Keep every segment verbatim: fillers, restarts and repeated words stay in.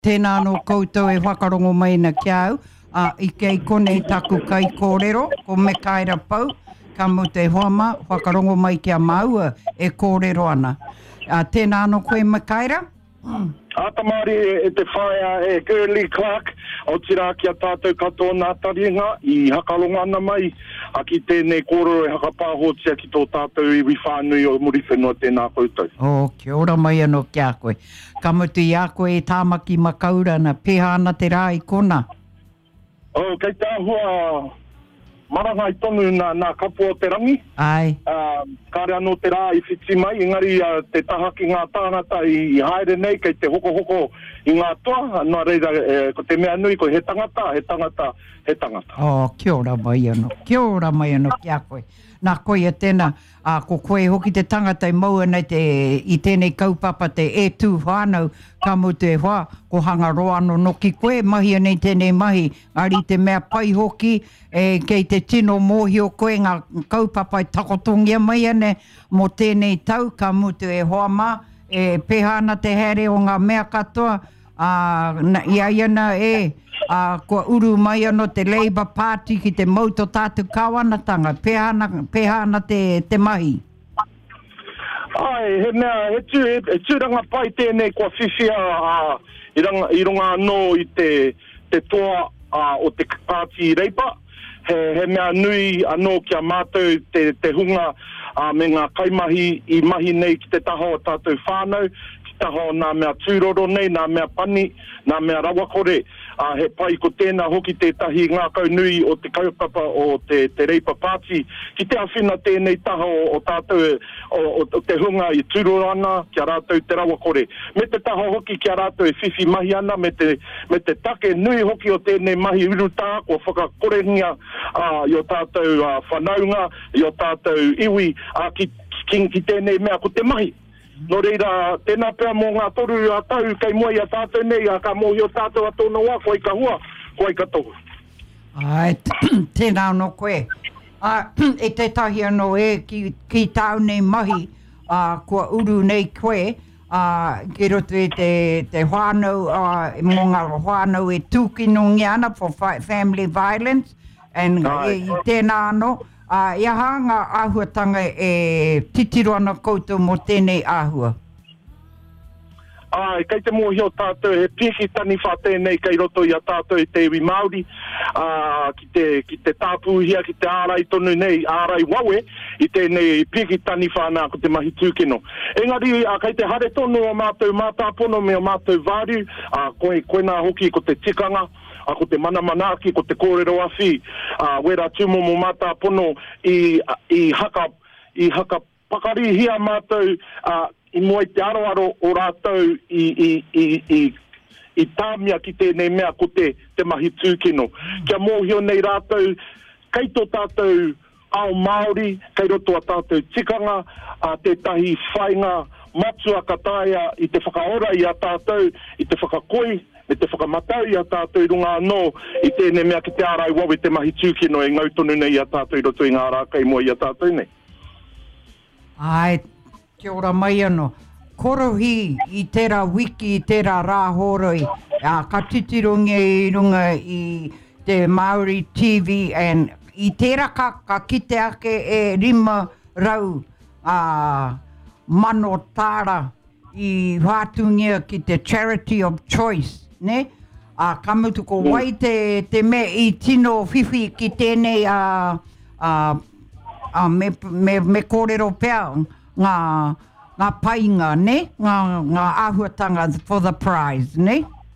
tēnā no koutou e whakarongo mai na kia au. Uh, I kei konei taku kai kōrero, ko me kaira pau, ka mo te hoama, whakarongo mai kia maua e kōrero ana. Uh, tēnā no koe me kaira? Mm. Atamari e te whaia e Girly Clark, o tira ki a tātou katoa nā taringa, i hakaronga ana mai, a ki tēnei kōrero e hakapāhotia ki tō tātou iwi whānui o muri whenua tēnā koutou. O, kia ora mai anō kia koe. Ka mutu i a koe e tāmaki makaura na pehana te rā i kona. O, kei tā hua marangai tonu nā, nā kapua o te rangi. Ai. Uh, kāre anō te rā i whiti mai, engari uh, te taha ki ngā tāngata i, i haere nei, kei te hoko hoko i ngā toa, nā reira, eh, ko te mea nui, ko he tangata, he tangata, he tangata. O, kia ora mai anō, kia ora mai anō kia koe. Nā koe e tēnā, uh, ko koe hoki te tangata i maua nei te, i tēnei kaupapa te e tū whānau, ka mo te whā, ko hanga roa no no ki koe, mahi nei tēnei mahi, ari te mea pai hoki, e, kei te tino mōhi o koe, ngā kaupapa i takotongia mai ane, mo tēnei tau, ka mo te e hoa mā, e pehana te here o ngā mea katoa, uh, na, ia iana e, Uh, ko uru mai ano te Labour Party ki te mauto tātu kāwanatanga, pehana, pehana te, te mahi. Ai, he mea, he tū, he, he tūranga pai tēnei kua whiwhia uh, i, ranga, i runga anō i te, te toa uh, o te party Labour. He, he mea nui anō kia mātou te, te hunga uh, me ngā kaimahi i mahi nei ki te taho o tātou whānau, ki taho nā mea tūroro nei, nā mea pani, nā mea rawakore. Uh, he pai ko tēnā hoki tētahi ngā kau nui o te kaupapa o te, te Labour Party. Ki te awhina tēnei taha o, o tātou o, o, o te hunga i tūrorana kia rātou te rawakore. Me te taha hoki kia rātou e whiwhi mahi ana, me te, me te take nui hoki o tēnei mahi urutā, ko whakakorengia uh, i o tātou uh, whanaunga, i o tātou iwi, uh, ki, ki, ki tēnei mea ko te mahi. No reira, tēnā pēr mō ngā toru a tau, kei mua i a tātou nei, a ka mōhi o tātou a tōna wā, koi ka hua, koi ka tohu. Ai, tēnā no koe. Uh, e te tahi anō e, ki, ki tāu nei mahi, uh, kua uru nei koe, uh, ki roto e te, te whānau, uh, mō ngā whānau e tūkinongi ana for family violence, and e, i tēnā anō, Uh, ia hanga āhuatanga e titiro ana koutou mo tēnei āhua. Ai, kei te mōhi o tātou, he piki tani wha tēnei kei roto i a tātou i te iwi Māori, uh, ki, te, ki te tāpūhia, ki te ārai tonu nei, ārai wawe, i tēnei piki tani whanā ko te mahi tūkino. Engari, uh, kei te hare tonu o mātou mātāpono me o mātou vāru, uh, koe, koe nā hoki ko te tikanga, a ko te mana manaki, ko te kōrero awhi, uh, wera tumo mo mātāpono i, i haka, i haka pakari hia mātou, uh, i mua i te aroaro o rātou i, i, i, i, i tāmia ki tēnei mea ko te, te mahi tūkino. Kia mōhio nei rātou, kei tō tātou ao Māori, kei roto a tātou tikanga, a tētahi whainga matua kataia i te whakaora i a tātou, i te whakakoi, i te whakamatau i a tātou i runga anō, i tēnei mea ki te ārai wawe te mahi tūkino e ngautonu nei i a tātou i roto i ngā rākei mua i a tātou nei. Ai, kia ora mai anō. Korohi i tērā wiki, i tērā rāhoroi, uh, ka titirongi i runga i te Māori T V, and i tērā ka, ka kite ake e rima rau uh, mano tāra i whātungia ki te Charity of Choice, ne? Uh, ka mutu ko wai te, te me i tino whiwhi ki tēnei uh, uh, uh, me, me, me kōrero pēr ngā, ngā painga, ne? Ngā, ngā āhuatanga for the prize, ne?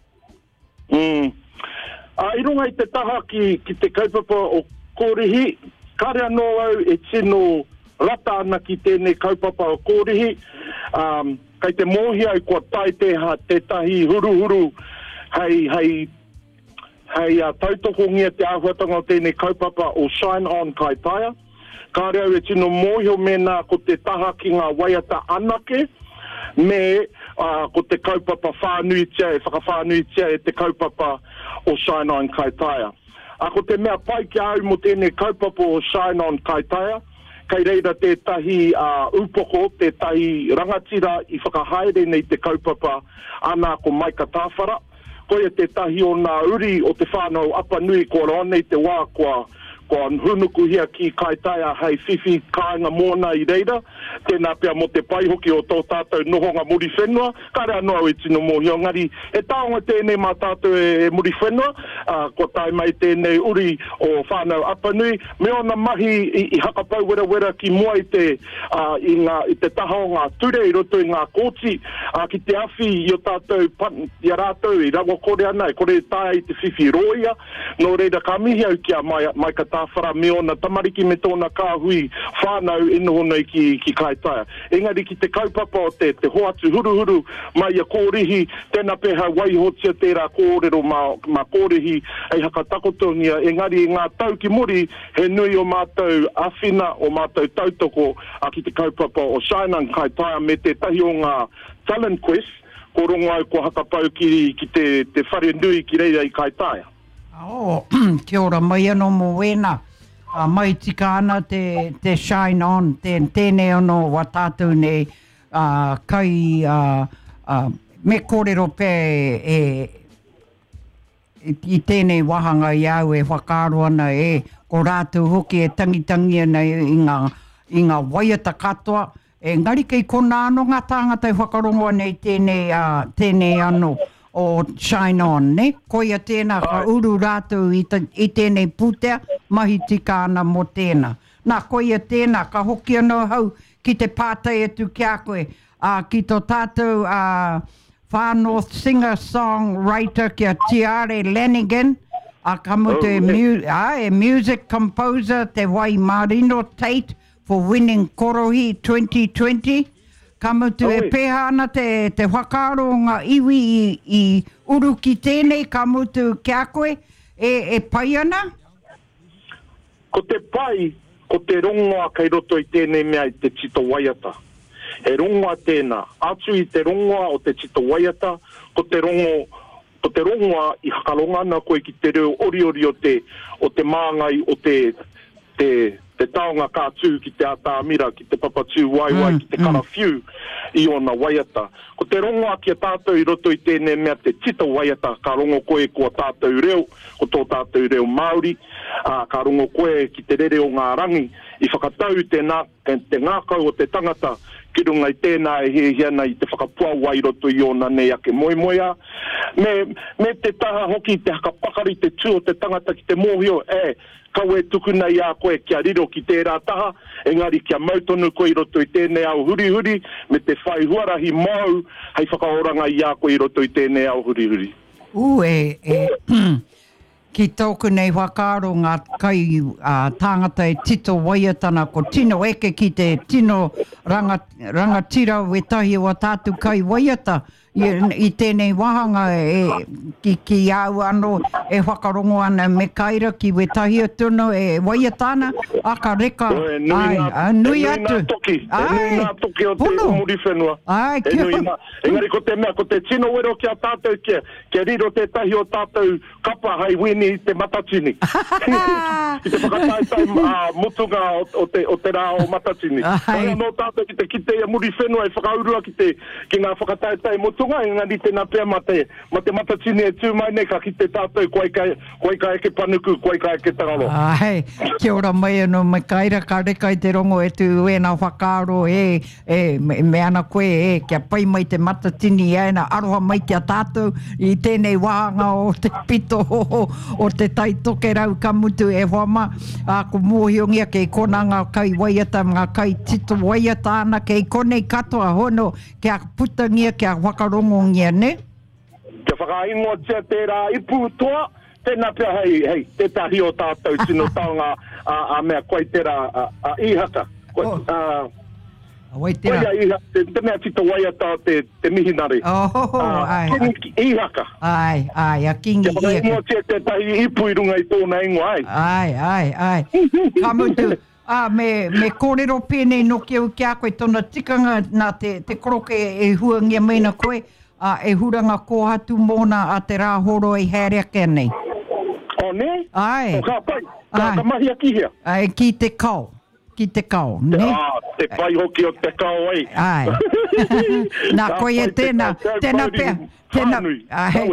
Mm. Uh, I runga i te taha ki, ki te kaupapa o kōrihi, kare anō au e tino rata ana ki tēnei kaupapa o kōrihi, um, kai te mōhi au kua tai te ha te tahi huru huru hei, hei, hei uh, tautokongia te āhuatanga o tēnei kaupapa o Shine On Kaitaia. Kāre au e tino mōhi o mena ko te taha ki ngā waiata anake, me uh, ko te kaupapa whānuitia e whakawhānuitia e te kaupapa o Shine On Kaitaia. A ko te mea pai ki au mo tēnei kaupapa o Shine On Kaitaia, kei reira tētahi uh, upoko, tētahi rangatira i whakahaere nei te kaupapa ana ko Maika Tāwhara, koe te tahi o ngā uri o te whānau apa nui ko ronei te wā kua ko hunuku hia ki Kaitaia hei whiwhi kāinga mōna i reira, tēnā pia mo te pai hoki o tō tātou nohonga muri whenua, kare anō au e tino mōhio, ngari e tāonga tēnei mā tātou e muri whenua, uh, ko tai mai tēnei uri o whānau apanui, me ona mahi i, i hakapau wera wera ki mua i te, uh, i, ngā, i te taha o ngā ture i roto i ngā kōti, uh, ki te awhi i o tātou pan, i a rātou i rawa kore ana, e kore tāia i te whiwhi roia, no reira ka mihi au kia mai, mai ka tāwhara me ona tamariki me tōna kāhui whānau e noho nei ki, ki Kaitaia. Engari ki te kaupapa o te, te hoatu huruhuru mai a kōrihi, tēnā peha waihotia tērā kōrero mā, mā kōrihi ei haka takotongia. Engari ngā tau ki muri he nui o mātou awhina o mātou tautoko a ki te kaupapa o Shainan Kaitaia me te tahi o ngā Talent Quest, ko rongo au ko hakapau ki, ki te, te whare nui ki reira i Kaitaia. Oh, kia ora mai anō mō wēnā. Uh, mai tika ana te, te Shine On, te, tēnei anō wa tātou nei uh, kai uh, uh, me kōrero pē e, e, i tēnei wahanga i au e whakaro ana e ko rātou hoki e tangitangi ana i ngā, i ngā waiata katoa. E ngari kei kona anō ngā tāngata i whakarongo nei tēnei, uh, tēnei anō o Shine On, ne? Koia tēnā ka uru rātou i, ta, i tēnei putea, mahi tika ana mo tēnā. Nā, koia tēnā, ka hoki anō hau ki te pātai atu kia koe, uh, ki tō tātou uh, Far North singer-songwriter kia Tiare Lanigan, a kamu te oh, mu, uh, e music composer te wai Marino Tate for winning Korohi twenty twenty. Kamutu e pēha ana te, te whakaro ngā iwi i, i uru ki tēnei, kamutu kia koe, e, e pai ana? Ko te pai, ko te rongoa kei roto i tēnei mea i te tito waiata. E rongoa tēnā, atu i te rongoa o te tito waiata, ko te rongo, ko te rongoa i hakaronga ana koe ki te reo ori ori o te, o te māngai, o te, te, te taonga kātū ki te atāmira, ki te papatū waiwai, mm, ki te karawhiu mm. i ona waiata. Ko te rongoa ki a tātou i roto i tēnei mea te tita waiata, ka rongo koe ko a tātou reo, ko tō tātou reo Māori, uh, ka rongo koe ki te rere o ngā rangi, i whakatau te, nā, te ngākau o te tangata, ki runga i tēnā e he hiana i te whakapua wai roto i ona nei ake moimoia. Me, me te taha hoki, te hakapakari, te tū o te tangata ki te mōhio, e, kau e tukuna i a koe kia riro ki tērā taha, engari kia mautonu koe i roto i tēnei au huri huri, me te whai huarahi mau, hei whakaoranga i a koe i roto i tēnei au huri huri. U e, e ki tōku nei whakaro ngā kai uh, tāngata e tito waiatana ko tino eke ki te tino ranga, rangatira wetahi o tātu kai waiata i, i tēnei wahanga e, ki, ki au anō e whakarongo ana me kaira ki wetahi atuno e waiatana a ka reka e nui ai, nui atu. E nui nā toki, e nui nā toki o te muri whenua. Ai, e nui nā, engari ko te mea, ko te tino wero ki a tātou kia, kia riro te tahi o tātou kapa hai wini i te matatini. I te whakataitai uh, mutunga o, o, te, o te rā o matatini. Ai anō tātou ki te kite ia muri whenua e whakaurua ki, te, ki ngā whakataitai mutunga, engari tēnā pēr ma te, ma te matatini e tū mai nei ka ki te tātou koe kai, koe kai eke panuku, koe kai eke tangalo. Ai, kia ora mai anō me kaira ka reka i te rongo e tu e nā whakaro e, e me, me ana koe e kia pai mai te matatini e na aroha mai kia tātou i tēnei wahanga o te pito o, o te taitoke rau ka mutu e hoama a ko mōhiongia kei kona ngā kai waiata, ngā kai tito waiata ana kei konei katoa hono kia putangia, kia whakarongongia, ne? Kia whakaingoa tia tērā ipu toa, tēnā pia hei, hei, te tahi o tātou tino taonga a, a mea koe tērā a, a ihaka. Koe, oh. a, Wai tērā. Koe iha, te, te mea tito waiata te, te mihinari. Oh, uh, ai. Kingi ihaka. Ai, ai, a kingi ihaka. Kia whakaingoa tia te tahi ipu i runga i tōna ingoa, ai. Ai, ai, ai. Ka mutu. Ah, me, me kōrero pēnei no ki au kia koe tona tikanga nā te, te koroke e huangia meina koe, ah, e huranga kōhatu mōna a te rā horo i haereake nei. O ne? Ai. O ka pai, ka, ka mahi a kihia. Ai, ki te kau, ki te kau, ne? Ah, te pai hoki o te kau ai. Ai. Nā koe e tēnā, tēnā pēr, tēnā, ai,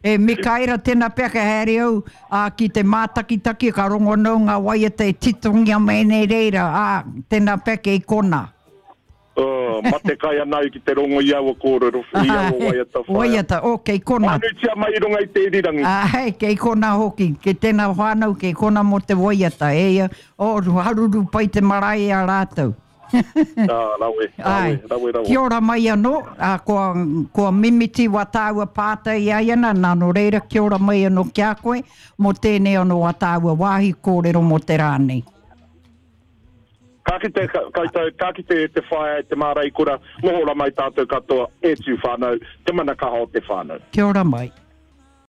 E Mikaira tēnā peka haere au, a ki te mātakitaki ka rongo nau ngā waiata e titongia mai nei reira, a tēnā peka i kona. Uh, mate kai ana ki te rongo i awa kōrero, i awa waiata whaia. Waiata, o, kei kona. Anu tia mai ronga i te irirangi. Ah, hei, kei kona hoki, ke tēnā whānau, kei kona mo te waiata, e, o, haruru pai te marae a rātou. Ah, rawe, rawe, rawe, rawe. Kia ora mai anō, a kua, kua mimiti wa tāua pāta i aiana, nā no reira, kia ora mai anō kia koe, mo tēnei anō wa tāua wāhi kōrero mo te rānei. Ka ki te, ka, ka ki te, te whaia, te mārai kura, mohora mai tātou katoa, e tū whānau, te mana kaha o te whānau. Kia ora mai.